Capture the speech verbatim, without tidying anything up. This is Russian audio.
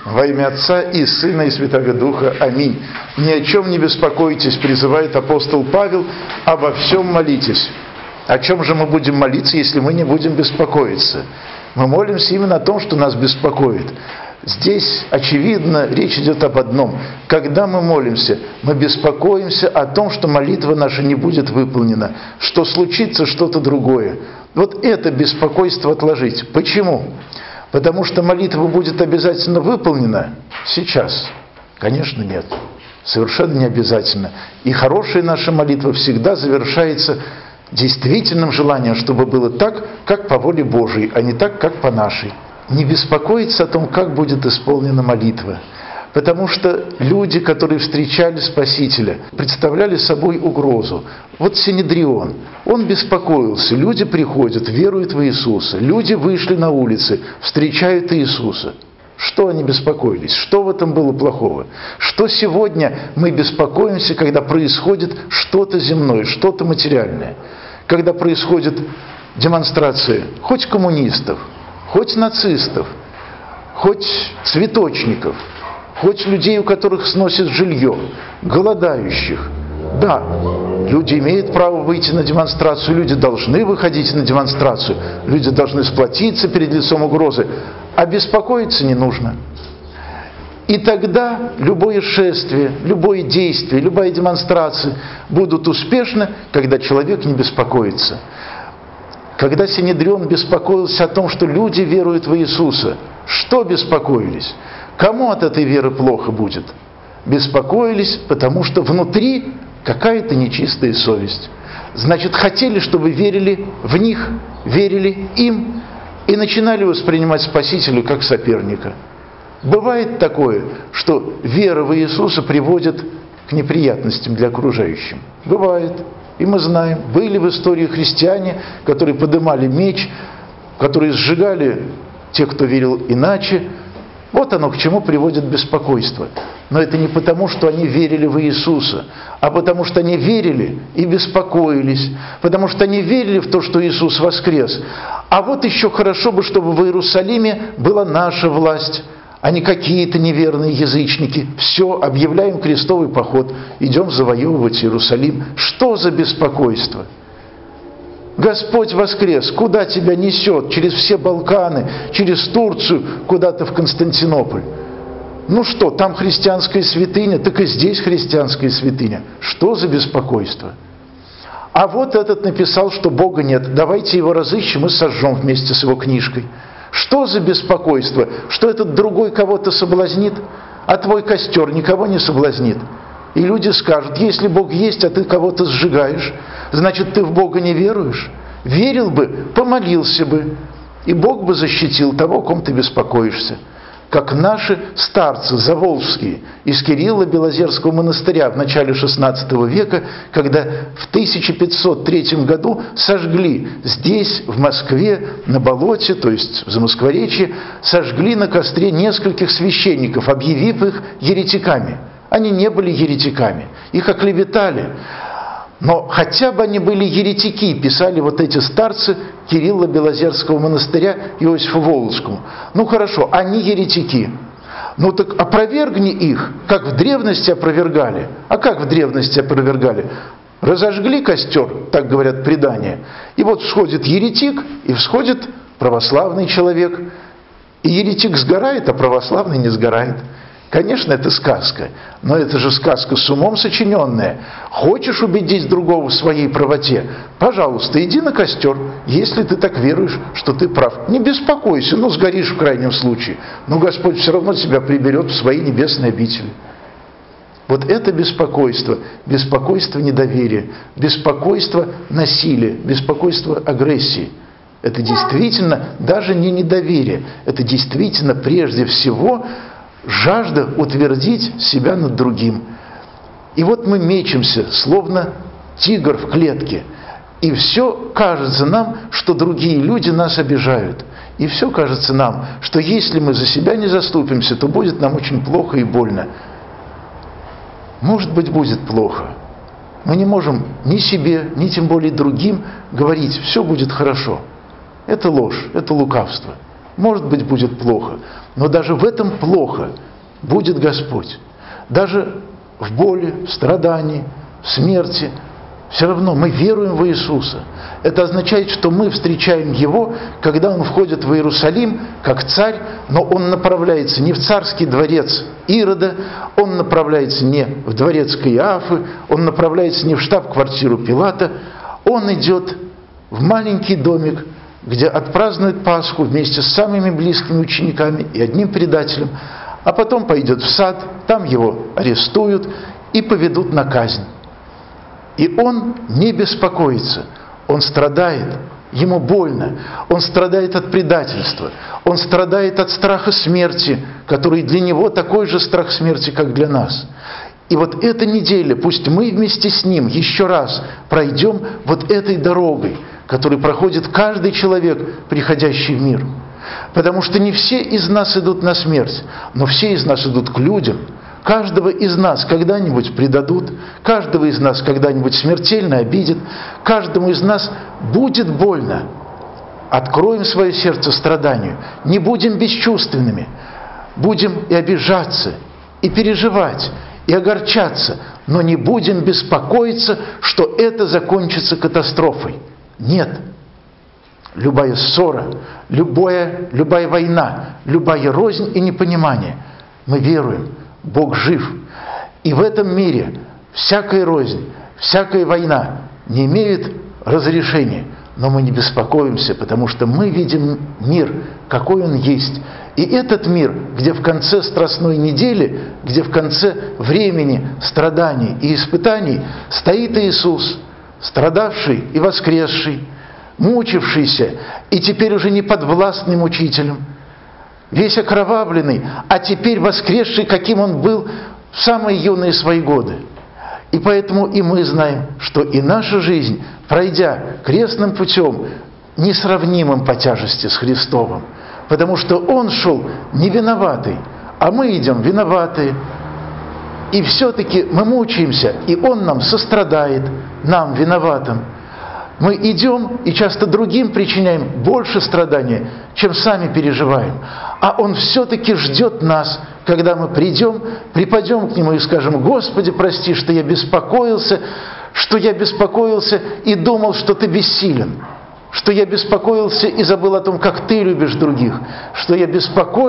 Во имя Отца и Сына и Святого Духа. Аминь. Ни о чем не беспокойтесь, призывает апостол Павел, обо всем молитесь. О чем же мы будем молиться, если мы не будем беспокоиться? Мы молимся именно о том, что нас беспокоит. Здесь, очевидно, речь идет об одном. Когда мы молимся, мы беспокоимся о том, что молитва наша не будет выполнена, что случится что-то другое. Вот это беспокойство отложить. Почему? Потому что молитва будет обязательно выполнена сейчас. Конечно, нет. Совершенно не обязательно. И хорошая наша молитва всегда завершается действительным желанием, чтобы было так, как по воле Божией, а не так, как по нашей. Не беспокоиться о том, как будет исполнена молитва. Потому что люди, которые встречали Спасителя, представляли собой угрозу. Вот Синедрион, он беспокоился. Люди приходят, веруют в Иисуса. Люди вышли на улицы, встречают Иисуса. Что они беспокоились? Что в этом было плохого? Что сегодня мы беспокоимся, когда происходит что-то земное, что-то материальное? Когда происходит демонстрация хоть коммунистов, хоть нацистов, хоть цветочников, хоть людей, у которых сносят жилье, голодающих. Да, люди имеют право выйти на демонстрацию, люди должны выходить на демонстрацию, люди должны сплотиться перед лицом угрозы, а беспокоиться не нужно. И тогда любое шествие, любое действие, любая демонстрация будут успешны, когда человек не беспокоится. Когда Синедрион беспокоился о том, что люди веруют в Иисуса, что беспокоились? Кому от этой веры плохо будет? Беспокоились, потому что внутри какая-то нечистая совесть. Значит, хотели, чтобы верили в них, верили им и начинали воспринимать Спасителя как соперника. Бывает такое, что вера в Иисуса приводит к неприятностям для окружающих. Бывает. И мы знаем, были в истории христиане, которые поднимали меч, которые сжигали тех, кто верил иначе. Вот оно к чему приводит беспокойство. Но это не потому, что они верили в Иисуса, а потому что они верили и беспокоились, потому что они верили в то, что Иисус воскрес. А вот еще хорошо бы, чтобы в Иерусалиме была наша власть, а не какие-то неверные язычники. Все, объявляем крестовый поход, идем завоевывать Иерусалим. Что за беспокойство? Господь воскрес, куда тебя несет? Через все Балканы, через Турцию, куда-то в Константинополь. Ну что, там христианская святыня, так и здесь христианская святыня. Что за беспокойство? А вот этот написал, что Бога нет. Давайте его разыщем и сожжем вместе с его книжкой. Что за беспокойство? Что этот другой кого-то соблазнит, а твой костер никого не соблазнит? И люди скажут, если Бог есть, а ты кого-то сжигаешь, значит, ты в Бога не веруешь? Верил бы, помолился бы, и Бог бы защитил того, о ком ты беспокоишься. Как наши старцы заволжские из Кирилла Белозерского монастыря в начале шестнадцатого века, когда в тысяча пятьсот третьем году сожгли здесь, в Москве, на болоте, то есть в Замоскворечье, сожгли на костре нескольких священников, объявив их еретиками. Они не были еретиками, их оклеветали. Но хотя бы они были еретики, писали вот эти старцы Кирилла Белозерского монастыря Иосифу Волжскому. Ну хорошо, они еретики. Ну так опровергни их, как в древности опровергали. А как в древности опровергали? Разожгли костер, так говорят предания, и вот всходит еретик, и всходит православный человек. И еретик сгорает, а православный не сгорает. Конечно, это сказка, но это же сказка с умом сочиненная. Хочешь убедить другого в своей правоте? Пожалуйста, иди на костер, если ты так веруешь, что ты прав. Не беспокойся, ну сгоришь в крайнем случае. Но Господь все равно тебя приберет в свои небесные обители. Вот это беспокойство, беспокойство недоверия, беспокойство насилия, беспокойство агрессии. Это действительно даже не недоверие, это действительно прежде всего жажда утвердить себя над другим. И вот мы мечемся, словно тигр в клетке. И все кажется нам, что другие люди нас обижают. И все кажется нам, что если мы за себя не заступимся, то будет нам очень плохо и больно. Может быть, будет плохо. Мы не можем ни себе, ни тем более другим говорить, все будет хорошо. Это ложь, это лукавство. может быть, будет плохо, но даже в этом плохо будет Господь. Даже в боли, в страдании, в смерти, все равно мы веруем в Иисуса. Это означает, что мы встречаем Его, когда Он входит в Иерусалим, как царь, но Он направляется не в царский дворец Ирода, Он направляется не в дворец Каиафы, Он направляется не в штаб-квартиру Пилата, Он идет в маленький домик, где отпразднует Пасху вместе с самыми близкими учениками и одним предателем, а потом пойдет в сад, там Его арестуют и поведут на казнь. И Он не беспокоится, Он страдает, Ему больно, Он страдает от предательства, Он страдает от страха смерти, который для Него такой же страх смерти, как для нас. И вот эта неделя, пусть мы вместе с Ним еще раз пройдем вот этой дорогой, которой проходит каждый человек, приходящий в мир. Потому что не все из нас идут на смерть, но все из нас идут к людям. Каждого из нас когда-нибудь предадут, каждого из нас когда-нибудь смертельно обидят, каждому из нас будет больно. Откроем свое сердце страданию, не будем бесчувственными, будем и обижаться, и переживать, и огорчаться, но не будем беспокоиться, что это закончится катастрофой. Нет. Любая ссора, любая, любая война, любая рознь и непонимание, мы веруем, Бог жив. И в этом мире всякая рознь, всякая война не имеет разрешения. Но мы не беспокоимся, потому что мы видим мир, какой он есть. И этот мир, где в конце страстной недели, где в конце времени страданий и испытаний стоит Иисус, страдавший и воскресший, мучившийся и теперь уже не подвластный мучителям, весь окровавленный, а теперь воскресший, каким он был в самые юные свои годы. И поэтому и мы знаем, что и наша жизнь, пройдя крестным путем, несравнимым по тяжести с Христовым, потому что Он шел не виноватый, а мы идем виноватые. И все-таки мы мучаемся, и Он нам сострадает, нам, виноватым. Мы идем и часто другим причиняем больше страдания, чем сами переживаем. А Он все-таки ждет нас, когда мы придем, припадем к Нему и скажем: «Господи, прости, что я беспокоился, что я беспокоился и думал, что Ты бессилен, что я беспокоился и забыл о том, как Ты любишь других, что я беспокоился».